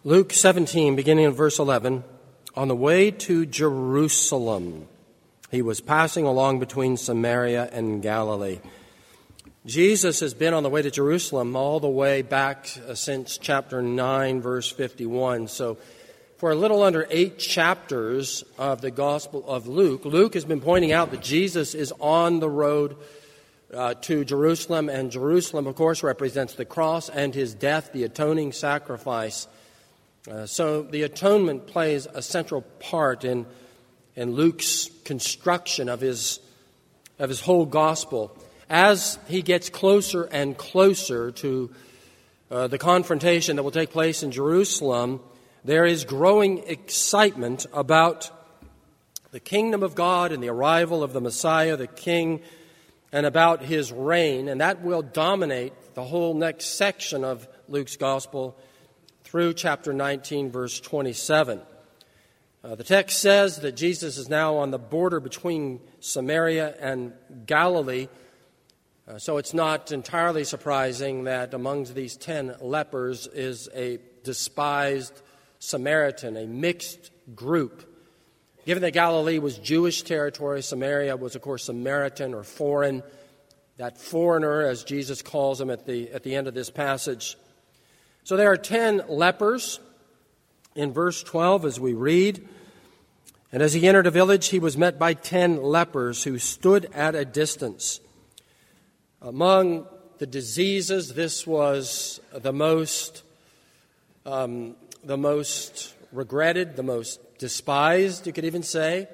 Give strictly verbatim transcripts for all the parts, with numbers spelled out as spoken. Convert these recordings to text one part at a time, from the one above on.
Luke seventeen, beginning in verse eleven, on the way to Jerusalem, he was passing along between Samaria and Galilee. Jesus has been on the way to Jerusalem all the way back since chapter nine, verse fifty-one. So for a little under eight chapters of the Gospel of Luke, Luke has been pointing out that Jesus is on the road uh, to Jerusalem, and Jerusalem, of course, represents the cross and his death, the atoning sacrifice. Uh, so the atonement plays a central part in in Luke's construction of his of his whole gospel. As he gets closer and closer to uh, the confrontation that will take place in Jerusalem, there is growing excitement about the kingdom of God and the arrival of the Messiah, the King, and about his reign, and that will dominate the whole next section of Luke's gospel through chapter nineteen, verse twenty-seven. Uh, the text says that Jesus is now on the border between Samaria and Galilee, uh, so it's not entirely surprising that among these ten lepers is a despised Samaritan, a mixed group. Given that Galilee was Jewish territory, Samaria was, of course, Samaritan or foreign. That foreigner, as Jesus calls him at the at the end of this passage. So there are ten lepers in verse twelve as we read. And as he entered a village, he was met by ten lepers who stood at a distance. Among the diseases, this was the most, um, the most regretted, the most despised, you could even say.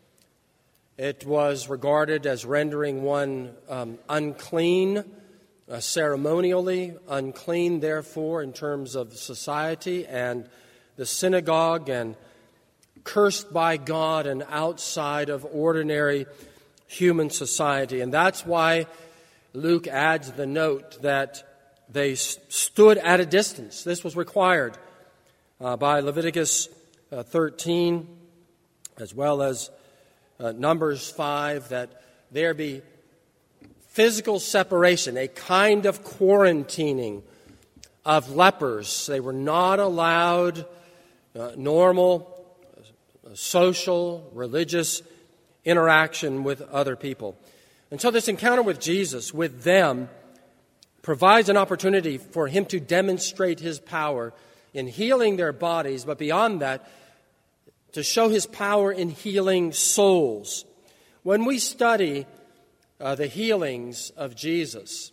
It was regarded as rendering one um, unclean, Uh, ceremonially unclean, therefore, in terms of society and the synagogue, and cursed by God and outside of ordinary human society. And that's why Luke adds the note that they stood at a distance. This was required uh, by Leviticus uh, thirteen, as well as uh, Numbers five, that there be physical separation, a kind of quarantining of lepers. They were not allowed uh, normal, uh, social, religious interaction with other people. And so this encounter with Jesus, with them, provides an opportunity for him to demonstrate his power in healing their bodies, but beyond that, to show his power in healing souls. When we study Uh, the healings of Jesus,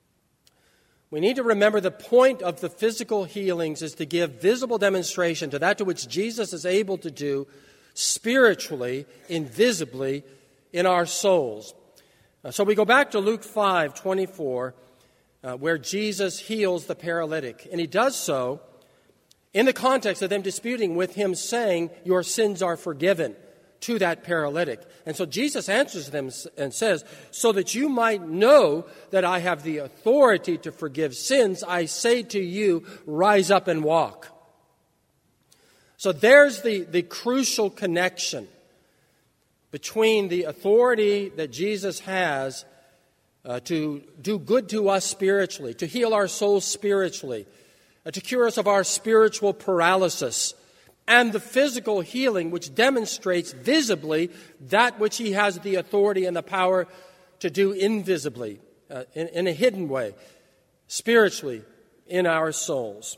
we need to remember the point of the physical healings is to give visible demonstration to that to which Jesus is able to do spiritually, invisibly in our souls. Uh, so we go back to Luke five twenty-four, uh, where Jesus heals the paralytic. And he does so in the context of them disputing with him, saying, "Your sins are forgiven," to that paralytic. And so Jesus answers them and says, "So that you might know that I have the authority to forgive sins, I say to you, rise up and walk." So there's the, the crucial connection between the authority that Jesus has uh, to do good to us spiritually, to heal our souls spiritually, uh, to cure us of our spiritual paralysis, and the physical healing which demonstrates visibly that which he has the authority and the power to do invisibly, uh, in, in a hidden way, spiritually in our souls.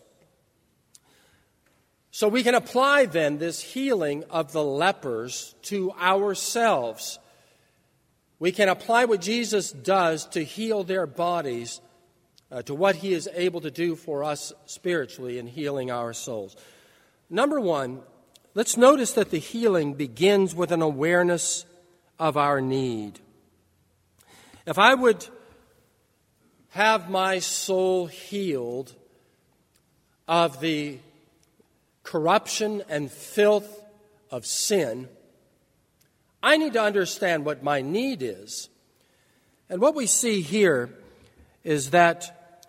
So we can apply then this healing of the lepers to ourselves. We can apply what Jesus does to heal their bodies uh, to what he is able to do for us spiritually in healing our souls. Number one, let's notice that the healing begins with an awareness of our need. If I would have my soul healed of the corruption and filth of sin, I need to understand what my need is. And what we see here is that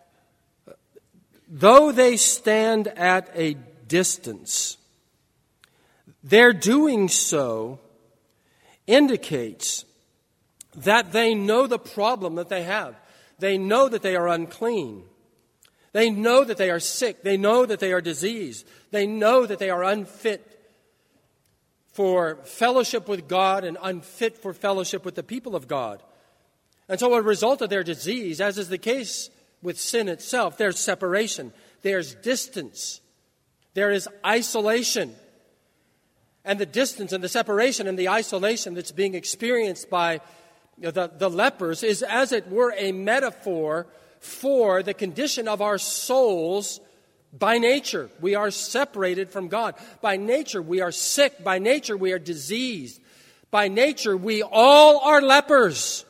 though they stand at a distance, their doing so indicates that they know the problem that they have. They know that they are unclean. They know that they are sick. They know that they are diseased. They know that they are unfit for fellowship with God and unfit for fellowship with the people of God. And so, as a result of their disease, as is the case with sin itself, there's separation, there's distance, there is isolation. And the distance and the separation and the isolation that's being experienced by the, the lepers is, as it were, a metaphor for the condition of our souls. By nature, we are separated from God. By nature, we are sick. By nature, we are diseased. By nature, we all are lepers.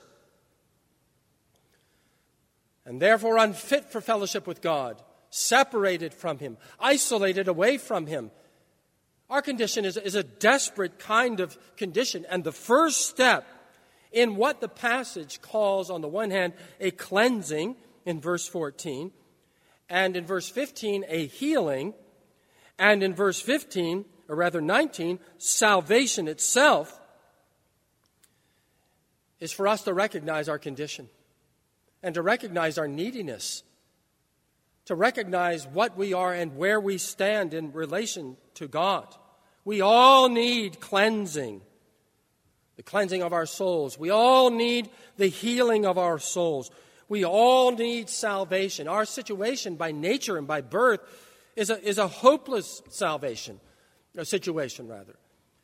And therefore unfit for fellowship with God, separated from Him, isolated away from Him. Our condition is, is a desperate kind of condition. And the first step in what the passage calls, on the one hand, a cleansing in verse fourteen, and in verse fifteen, a healing, and in verse fifteen, or rather nineteen, salvation itself, is for us to recognize our condition and to recognize our neediness, to recognize what we are and where we stand in relation to God. We all need cleansing, the cleansing of our souls. We all need the healing of our souls. We all need salvation. Our situation by nature and by birth is a, is a hopeless salvation, a situation rather.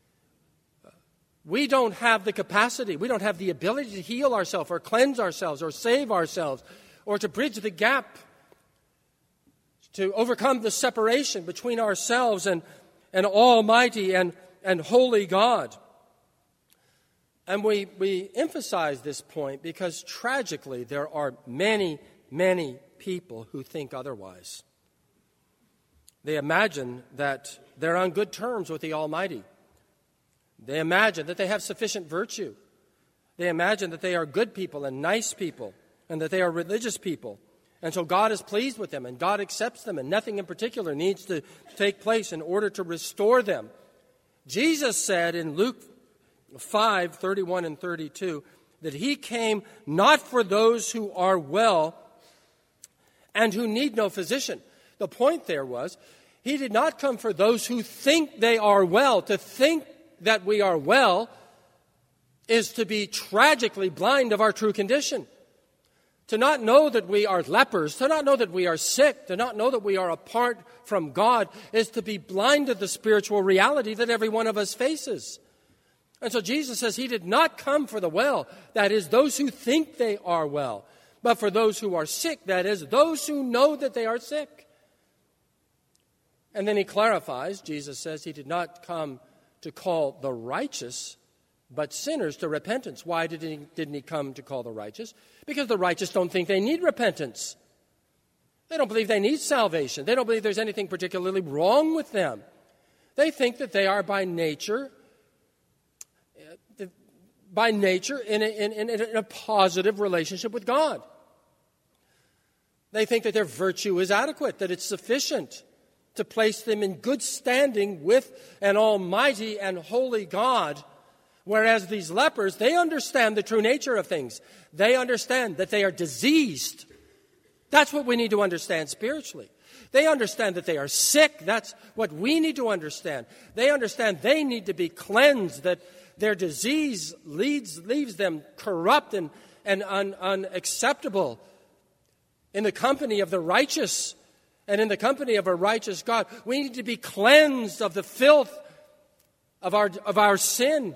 We don't have the capacity, we don't have the ability to heal ourselves or cleanse ourselves or save ourselves or to bridge the gap, to overcome the separation between ourselves and, and Almighty and, and Holy God. And we, we emphasize this point because tragically there are many, many people who think otherwise. They imagine that they're on good terms with the Almighty. They imagine that they have sufficient virtue. They imagine that they are good people and nice people and that they are religious people. And so God is pleased with them and God accepts them and nothing in particular needs to take place in order to restore them. Jesus said in Luke five, thirty-one and thirty-two, that He came not for those who are well and who need no physician. The point there was, He did not come for those who think they are well. To think that we are well is to be tragically blind of our true condition. To not know that we are lepers, to not know that we are sick, to not know that we are apart from God is to be blind to the spiritual reality that every one of us faces. And so Jesus says He did not come for the well, that is, those who think they are well, but for those who are sick, that is, those who know that they are sick. And then He clarifies, Jesus says He did not come to call the righteous, but sinners to repentance. Why did he, didn't He come to call the righteous? Because the righteous don't think they need repentance. They don't believe they need salvation. They don't believe there's anything particularly wrong with them. They think that they are by nature by nature in a, in, in, in a positive relationship with God. They think that their virtue is adequate, that it's sufficient to place them in good standing with an almighty and holy God. Whereas these lepers, they understand the true nature of things. They understand that they are diseased. That's what we need to understand spiritually. They understand that they are sick. That's what we need to understand. They understand they need to be cleansed, that their disease leads, leaves them corrupt and, and un, unacceptable in the company of the righteous and in the company of a righteous God. We need to be cleansed of the filth of our, of our sin.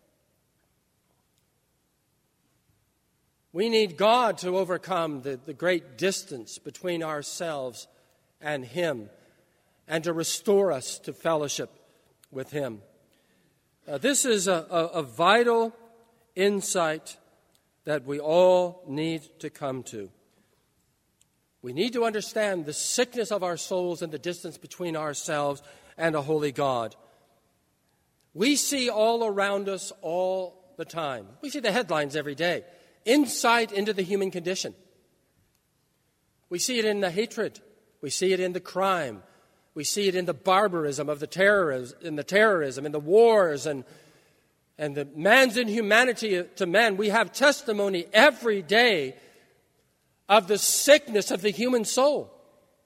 We need God to overcome the, the great distance between ourselves and Him and to restore us to fellowship with Him. Uh, this is a, a, a vital insight that we all need to come to. We need to understand the sickness of our souls and the distance between ourselves and a holy God. We see all around us all the time. We see the headlines every day. Insight into the human condition. We see it in the hatred. We see it in the crime. We see it in the barbarism of the terrorism, in the terrorism, in the wars, and and the man's inhumanity to man. We have testimony every day of the sickness of the human soul.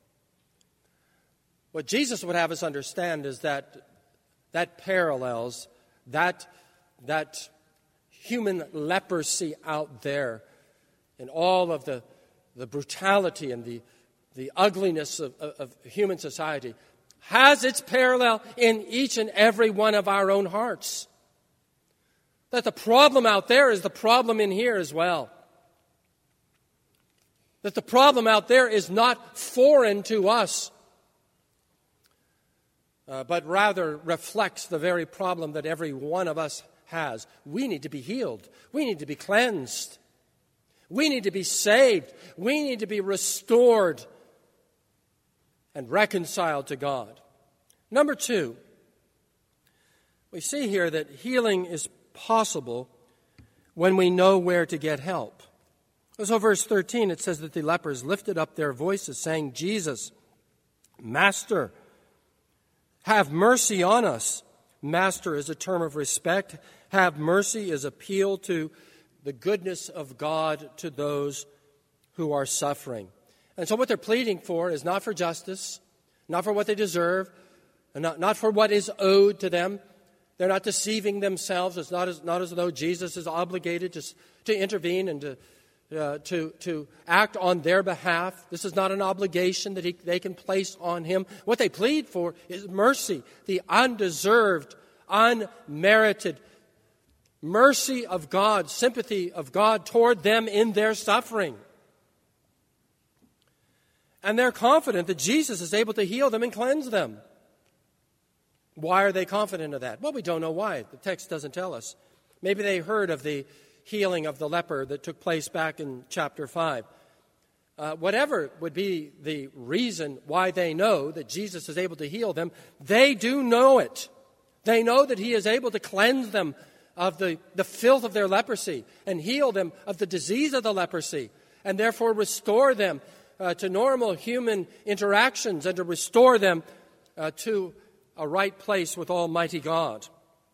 What Jesus would have us understand is that that parallels that, that human leprosy out there and all of the, the brutality and the, the ugliness of, of, of human society has its parallel in each and every one of our own hearts. That the problem out there is the problem in here as well. That the problem out there is not foreign to us, uh, but rather reflects the very problem that every one of us has. We need to be healed. We need to be cleansed. We need to be saved. We need to be restored and reconciled to God. Number two, we see here that healing is possible when we know where to get help. So verse thirteen, it says that the lepers lifted up their voices, saying, Jesus, Master, have mercy on us. Master is a term of respect. Have mercy is appeal to the goodness of God to those who are suffering. And so what they're pleading for is not for justice, not for what they deserve, and not, not for what is owed to them. They're not deceiving themselves. It's not as, not as though Jesus is obligated to, to intervene and to, uh, to, to act on their behalf. This is not an obligation that he, they can place on him. What they plead for is mercy, the undeserved, unmerited mercy of God, sympathy of God toward them in their suffering. And they're confident that Jesus is able to heal them and cleanse them. Why are they confident of that? Well, we don't know why. The text doesn't tell us. Maybe they heard of the healing of the leper that took place back in chapter five. Uh, whatever would be the reason why they know that Jesus is able to heal them, they do know it. They know that he is able to cleanse them of the, the filth of their leprosy and heal them of the disease of the leprosy and therefore restore them uh, to normal human interactions and to restore them uh, to a right place with Almighty God.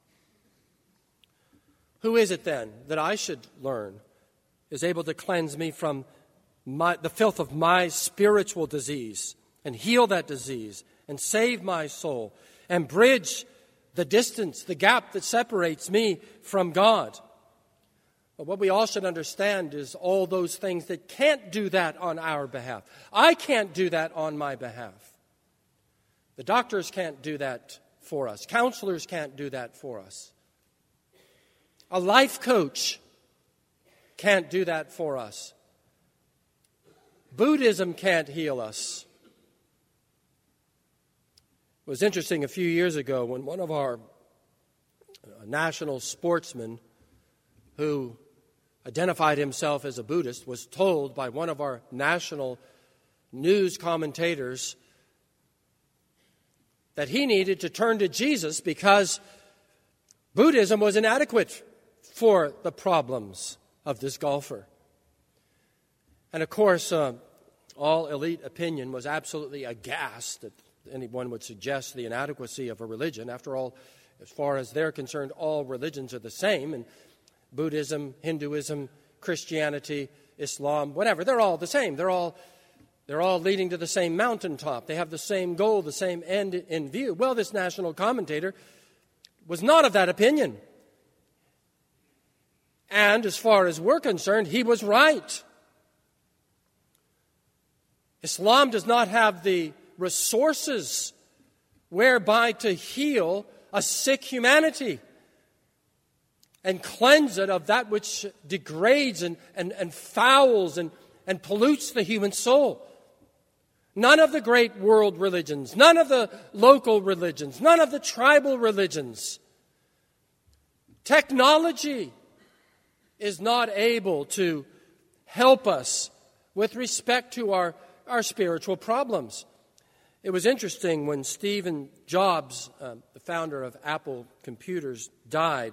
Who is it then that I should learn is able to cleanse me from my, the filth of my spiritual disease and heal that disease and save my soul and bridge the distance, the gap that separates me from God? But what we all should understand is all those things that can't do that on our behalf. I can't do that on my behalf. The doctors can't do that for us. Counselors can't do that for us. A life coach can't do that for us. Buddhism can't heal us. It was interesting a few years ago when one of our national sportsmen who identified himself as a Buddhist was told by one of our national news commentators that he needed to turn to Jesus because Buddhism was inadequate for the problems of this golfer. And of course, uh, all elite opinion was absolutely aghast that anyone would suggest the inadequacy of a religion. After all, as far as they're concerned, all religions are the same. And Buddhism, Hinduism, Christianity, Islam, whatever, they're all the same. They're all They're all leading to the same mountaintop. They have the same goal, the same end in view. Well, this national commentator was not of that opinion. And as far as we're concerned, he was right. Islam does not have the resources whereby to heal a sick humanity and cleanse it of that which degrades and, and, and fouls and, and pollutes the human soul. None of the great world religions, none of the local religions, none of the tribal religions. Technology is not able to help us with respect to our, our spiritual problems. It was interesting when Steve Jobs, uh, the founder of Apple Computers, died.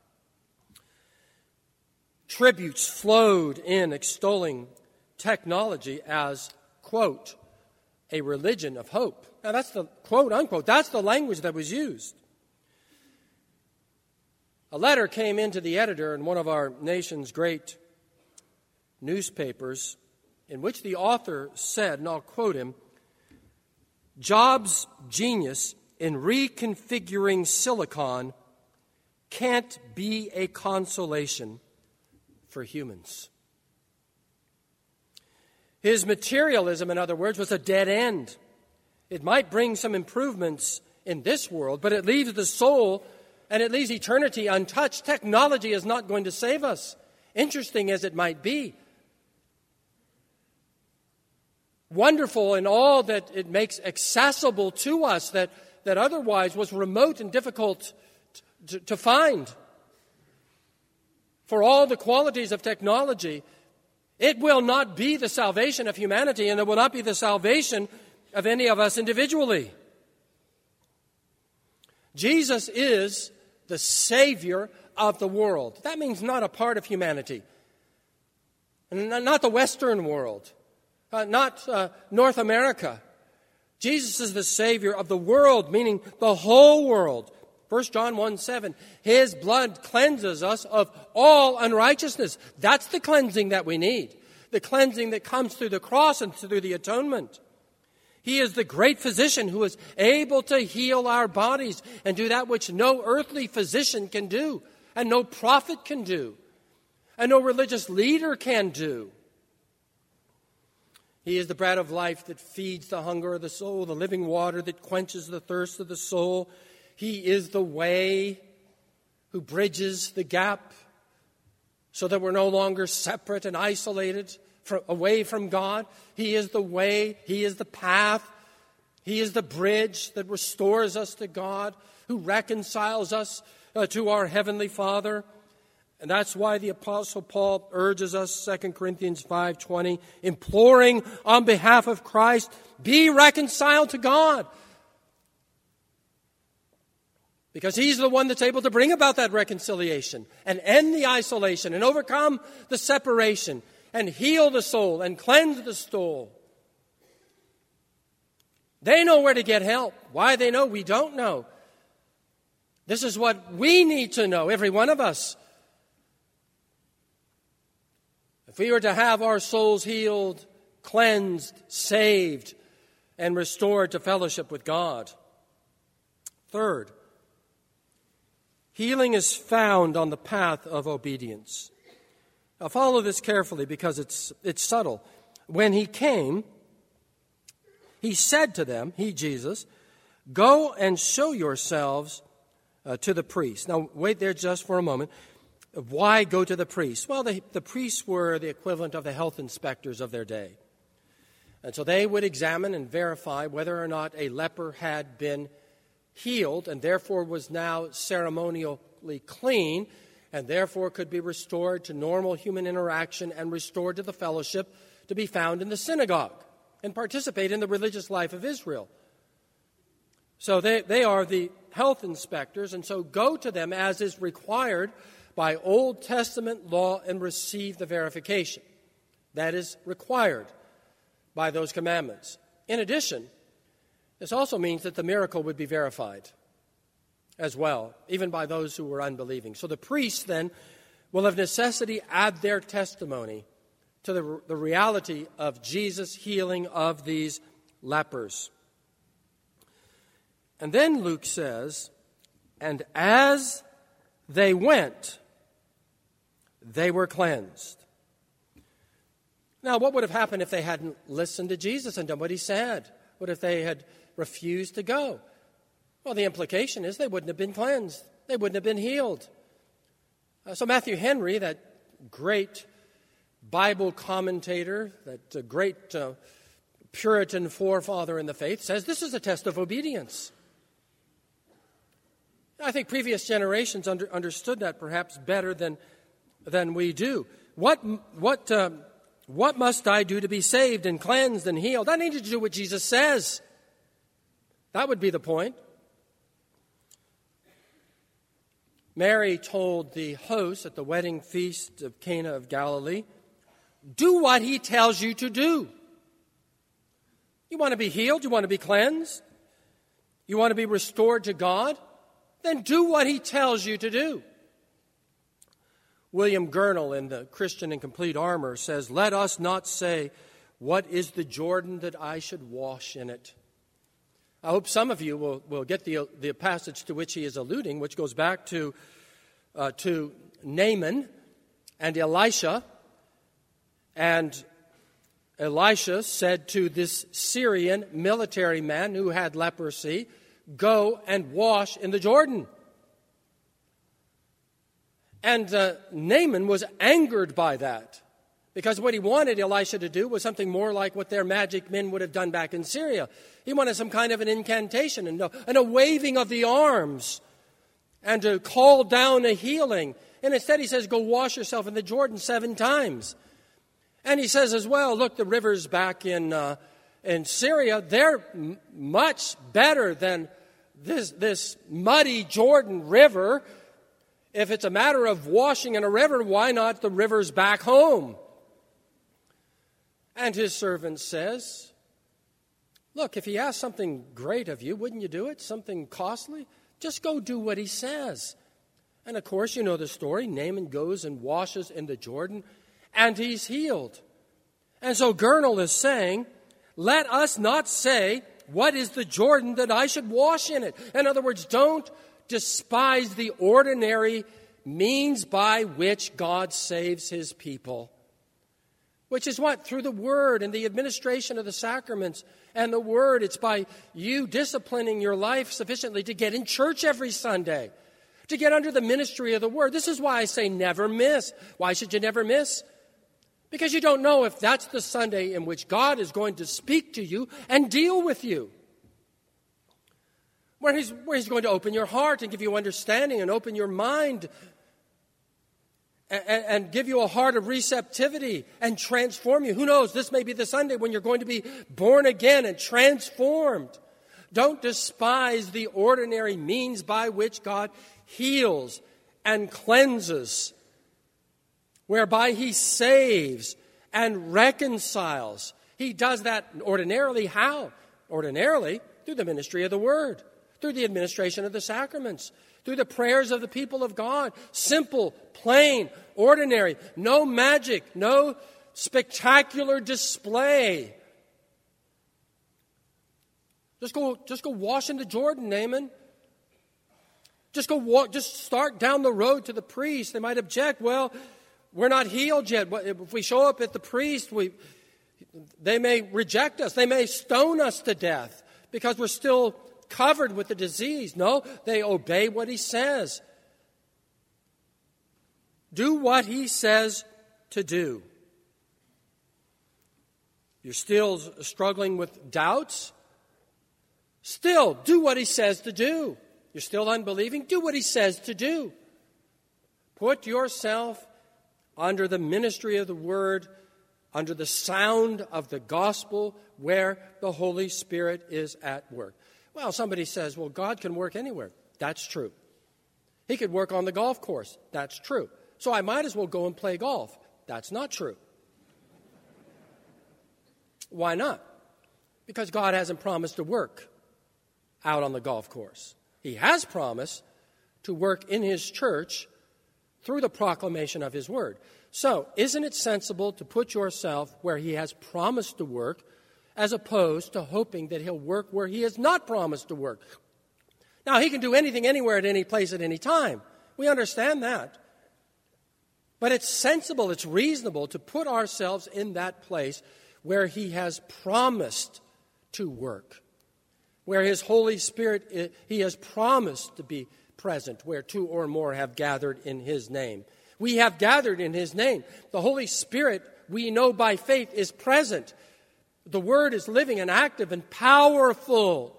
Tributes flowed in extolling technology as, quote, a religion of hope. Now that's the quote, unquote, that's the language that was used. A letter came into the editor in one of our nation's great newspapers in which the author said, and I'll quote him, Jobs' genius in reconfiguring silicon can't be a consolation for humans. His materialism, in other words, was a dead end. It might bring some improvements in this world, but it leaves the soul and it leaves eternity untouched. Technology is not going to save us, interesting as it might be. Wonderful in all that it makes accessible to us that, that otherwise was remote and difficult to, to find. For all the qualities of technology, it will not be the salvation of humanity, and it will not be the salvation of any of us individually. Jesus is the Savior of the world. That means not a part of humanity, and not the Western world, uh, not uh, North America. Jesus is the Savior of the world, meaning the whole world. First John one seven, His blood cleanses us of all unrighteousness. That's the cleansing that we need, the cleansing that comes through the cross and through the atonement. He is the great physician who is able to heal our bodies and do that which no earthly physician can do, and no prophet can do, and no religious leader can do. He is the bread of life that feeds the hunger of the soul, the living water that quenches the thirst of the soul. He is the way who bridges the gap so that we're no longer separate and isolated from, away from God. He is the way, He is the path, He is the bridge that restores us to God, who reconciles us uh, to our Heavenly Father. And that's why the Apostle Paul urges us, Second Corinthians five twenty, imploring on behalf of Christ, be reconciled to God. Because He's the one that's able to bring about that reconciliation and end the isolation and overcome the separation and heal the soul and cleanse the soul. They know where to get help. Why they know, we don't know. This is what we need to know, every one of us. If we were to have our souls healed, cleansed, saved, and restored to fellowship with God. Third, healing is found on the path of obedience. Now follow this carefully because it's it's subtle. When He came, He said to them, He, Jesus, go and show yourselves uh, to the priest. Now wait there just for a moment. Why go to the priest? Well, the, the priests were the equivalent of the health inspectors of their day. And so they would examine and verify whether or not a leper had been healed and therefore was now ceremonially clean and therefore could be restored to normal human interaction and restored to the fellowship to be found in the synagogue and participate in the religious life of Israel. So they, they are the health inspectors, and so go to them as is required by Old Testament law and receive the verification. That is required by those commandments. In addition, this also means that the miracle would be verified as well, even by those who were unbelieving. So the priests then will of necessity add their testimony to the, the reality of Jesus' healing of these lepers. And then Luke says, and as they went, they were cleansed. Now, what would have happened if they hadn't listened to Jesus and done what He said? What if they had refused to go? Well, the implication is they wouldn't have been cleansed. They wouldn't have been healed. Uh, so Matthew Henry, that great Bible commentator, that uh, great uh, Puritan forefather in the faith, says this is a test of obedience. I think previous generations under, understood that perhaps better than, than we do. What, what, uh, what must I do to be saved and cleansed and healed? I need to do what Jesus says. That would be the point. Mary told the host at the wedding feast of Cana of Galilee, do what He tells you to do. You want to be healed? You want to be cleansed? You want to be restored to God? Then do what He tells you to do. William Gurnall in the Christian in Complete Armor says, let us not say, what is the Jordan that I should wash in it? I hope some of you will, will get the, the passage to which he is alluding, which goes back to, uh, to Naaman and Elisha. And Elisha said to this Syrian military man who had leprosy, "Go and wash in the Jordan." And uh, Naaman was angered by that, because what he wanted Elisha to do was something more like what their magic men would have done back in Syria. He wanted some kind of an incantation and a, and a waving of the arms and to call down a healing. And instead he says, "Go wash yourself in the Jordan seven times." And he says as well, look, the rivers back in uh, in Syria, they're m- much better than this, this muddy Jordan River. If it's a matter of washing in a river, why not the rivers back home? And his servant says, look, if he asks something great of you, wouldn't you do it? Something costly? Just go do what he says. And of course, you know the story. Naaman goes and washes in the Jordan, and he's healed. And so Gurnall is saying, let us not say, what is the Jordan that I should wash in it? In other words, don't despise the ordinary means by which God saves his people. Which is what? Through the Word and the administration of the sacraments and the Word. It's by you disciplining your life sufficiently to get in church every Sunday, to get under the ministry of the Word. This is why I say never miss. Why should you never miss? Because you don't know if that's the Sunday in which God is going to speak to you and deal with you. Where he's, where he's going to open your heart and give you understanding and open your mind and, and give you a heart of receptivity and transform you. Who knows, this may be the Sunday when you're going to be born again and transformed. Don't despise the ordinary means by which God heals and cleanses, whereby he saves and reconciles. He does that ordinarily. How? Ordinarily, through the ministry of the Word, through the administration of the sacraments, through the prayers of the people of God. Simple, plain, ordinary, no magic, no spectacular display. Just go, just go wash in the Jordan, Naaman. Just go walk, just start down the road to the priest. They might object, well, we're not healed yet. If we show up at the priest, we, they may reject us. They may stone us to death because we're still covered with the disease. No, they obey what he says. Do what he says to do. You're still struggling with doubts? Still, do what he says to do. You're still unbelieving? Do what he says to do. Put yourself under the ministry of the Word, under the sound of the gospel, where the Holy Spirit is at work. Well, somebody says, well, God can work anywhere. That's true. He could work on the golf course. That's true. So I might as well go and play golf. That's not true. Why not? Because God hasn't promised to work out on the golf course. He has promised to work in his church through the proclamation of his word. So, isn't it sensible to put yourself where he has promised to work, as opposed to hoping that he'll work where he has not promised to work? Now, he can do anything, anywhere, at any place, at any time. We understand that. But it's sensible, it's reasonable to put ourselves in that place where he has promised to work, where his Holy Spirit, he has promised to be present, where two or more have gathered in his name. We have gathered in his name. The Holy Spirit, we know by faith, is present. The Word is living and active and powerful.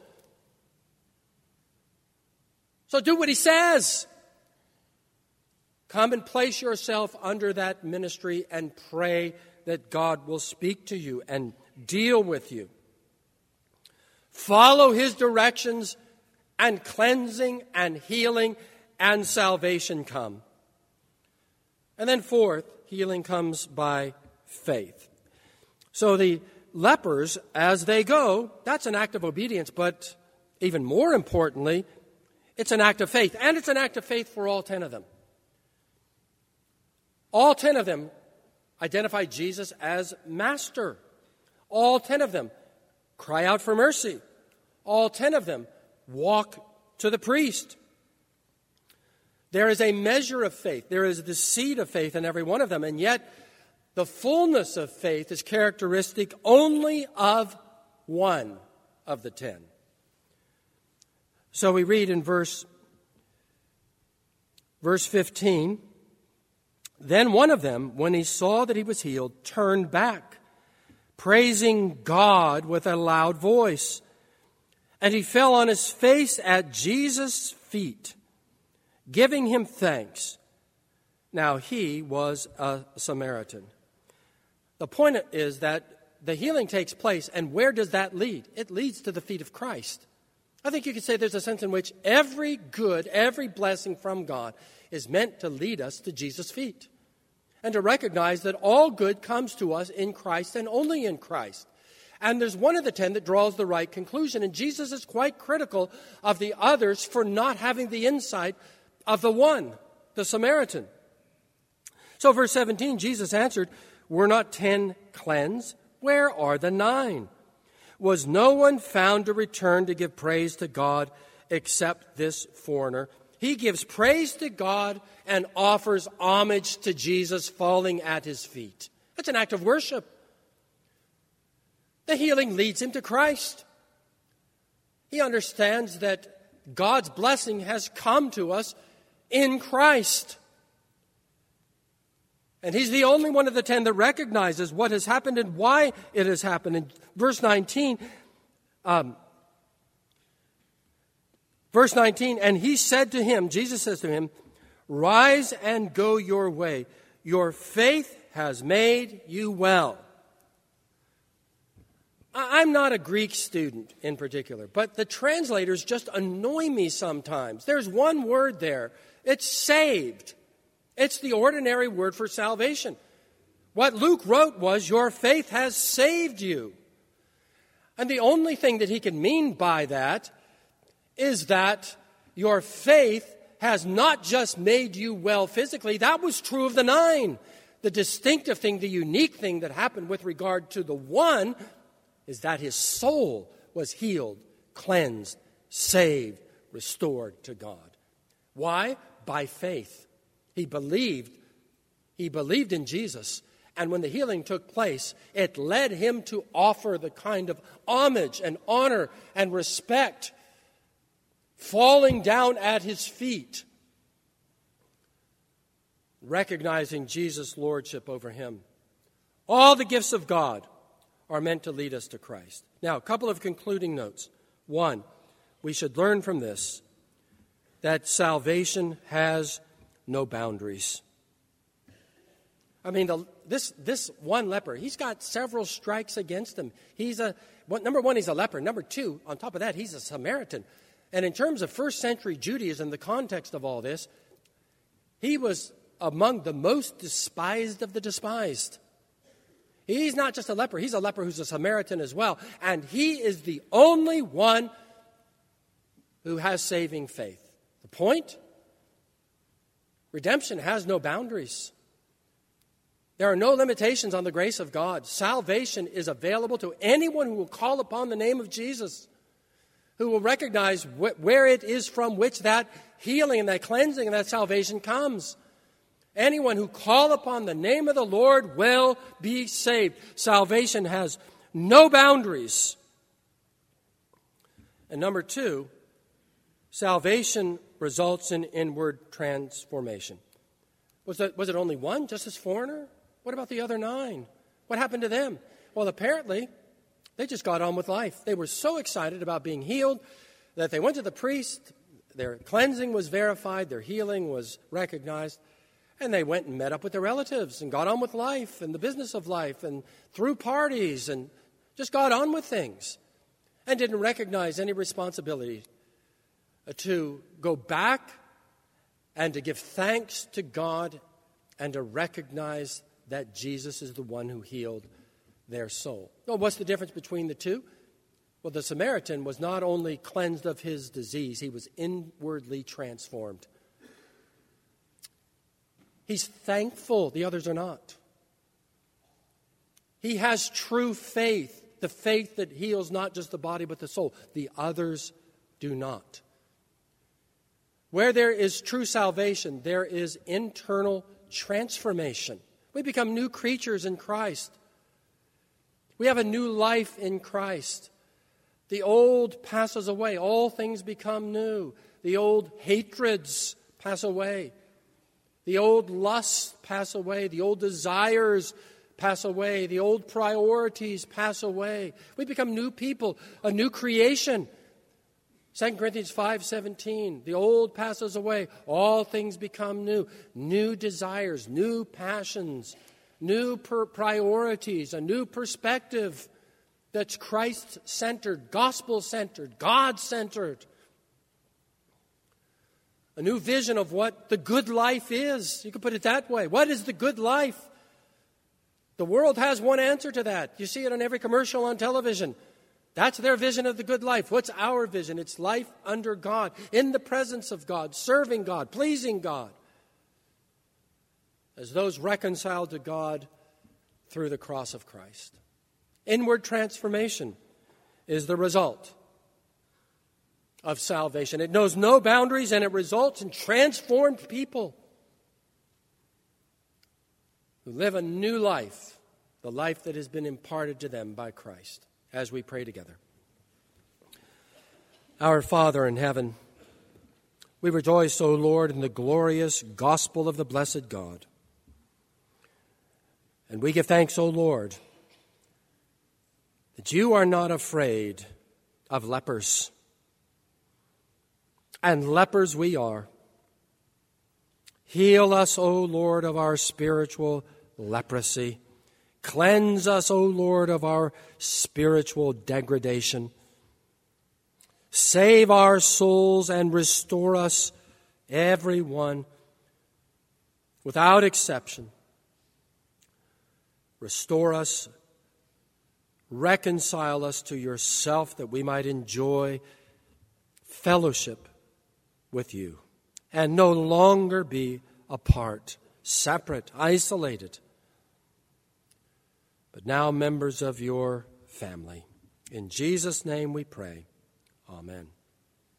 So do what he says. Come and place yourself under that ministry and pray that God will speak to you and deal with you. Follow his directions, and cleansing and healing and salvation come. And then fourth, healing comes by faith. So the lepers, as they go, that's an act of obedience, but even more importantly, it's an act of faith. And it's an act of faith for all ten of them. All ten of them identify Jesus as Master. All ten of them cry out for mercy. all ten of them walk to the priest. There is a measure of faith. There is the seed of faith in every one of them. And yet, the fullness of faith is characteristic only of one of the ten. So we read in verse, verse fifteen, then one of them, when he saw that he was healed, turned back, praising God with a loud voice. And he fell on his face at Jesus' feet, giving him thanks. Now he was a Samaritan. The point is that the healing takes place, and where does that lead? It leads to the feet of Christ. I think you could say there's a sense in which every good, every blessing from God is meant to lead us to Jesus' feet, and to recognize that all good comes to us in Christ and only in Christ. And there's one of the ten that draws the right conclusion, and Jesus is quite critical of the others for not having the insight of the one, the Samaritan. So verse seventeen, Jesus answered, were not ten cleansed? Where are the nine? Was no one found to return to give praise to God except this foreigner? He gives praise to God and offers homage to Jesus, falling at his feet. That's an act of worship. The healing leads him to Christ. He understands that God's blessing has come to us in Christ. And he's the only one of the ten that recognizes what has happened and why it has happened. In verse nineteen, um, verse nineteen, and he said to him, Jesus says to him, rise and go your way. Your faith has made you well. I'm not a Greek student in particular, but the translators just annoy me sometimes. There's one word there. It's saved. It's the ordinary word for salvation. What Luke wrote was, your faith has saved you. And the only thing that he can mean by that is that your faith has not just made you well physically. That was true of the nine. The distinctive thing, the unique thing that happened with regard to the one is that his soul was healed, cleansed, saved, restored to God. Why? By faith. He believed. He believed in Jesus. And when the healing took place, it led him to offer the kind of homage and honor and respect, falling down at his feet, recognizing Jesus' lordship over him. All the gifts of God are meant to lead us to Christ. Now, a couple of concluding notes. One, we should learn from this that salvation has no boundaries. I mean, the, this this one leper, he's got several strikes against him. He's a well, number one, he's a leper. Number two, on top of that, he's a Samaritan. And in terms of first century Judaism, the context of all this, he was among the most despised of the despised. He's not just a leper. He's a leper who's a Samaritan as well. And he is the only one who has saving faith. The point? Redemption has no boundaries. There are no limitations on the grace of God. Salvation is available to anyone who will call upon the name of Jesus, who will recognize wh- where it is from which that healing and that cleansing and that salvation comes. Anyone who call upon the name of the Lord will be saved. Salvation has no boundaries. And number two, salvation results in inward transformation. Was it, was it only one, just this foreigner? What about the other nine? What happened to them? Well, apparently, they just got on with life. They were so excited about being healed that they went to the priest. Their cleansing was verified. Their healing was recognized. And they went and met up with their relatives and got on with life and the business of life and threw parties and just got on with things and didn't recognize any responsibility to go back and to give thanks to God and to recognize that Jesus is the one who healed their soul. Well, what's the difference between the two? Well, the Samaritan was not only cleansed of his disease, he was inwardly transformed. He's thankful. The others are not. He has true faith. the faith that heals not just the body but the soul. The others do not. Where there is true salvation, there is internal transformation. We become new creatures in Christ. We have a new life in Christ. The old passes away. All things become new. The old hatreds pass away. The old lusts pass away. The old desires pass away. The old priorities pass away. We become new people, a new creation. Second Corinthians five seventeen, the old passes away, all things become new. New desires, new passions, new per- priorities, a new perspective that's Christ-centered, gospel-centered, God-centered. A new vision of what the good life is. You could put it that way. What is the good life? The world has one answer to that. You see it on every commercial on television. That's their vision of the good life. What's our vision? It's life under God, in the presence of God, serving God, pleasing God, as those reconciled to God through the cross of Christ. Inward transformation is the result of salvation. It knows no boundaries, and it results in transformed people who live a new life, the life that has been imparted to them by Christ. As we pray together. Our Father in heaven, we rejoice, O Lord, in the glorious gospel of the blessed God. And we give thanks, O Lord, that you are not afraid of lepers. And lepers we are. Heal us, O Lord, of our spiritual leprosy. Cleanse us, O Lord, of our spiritual degradation. Save our souls and restore us, every one, without exception. Restore us, reconcile us to yourself, that we might enjoy fellowship with you and no longer be apart, separate, isolated, but now members of your family. In Jesus' name we pray. Amen.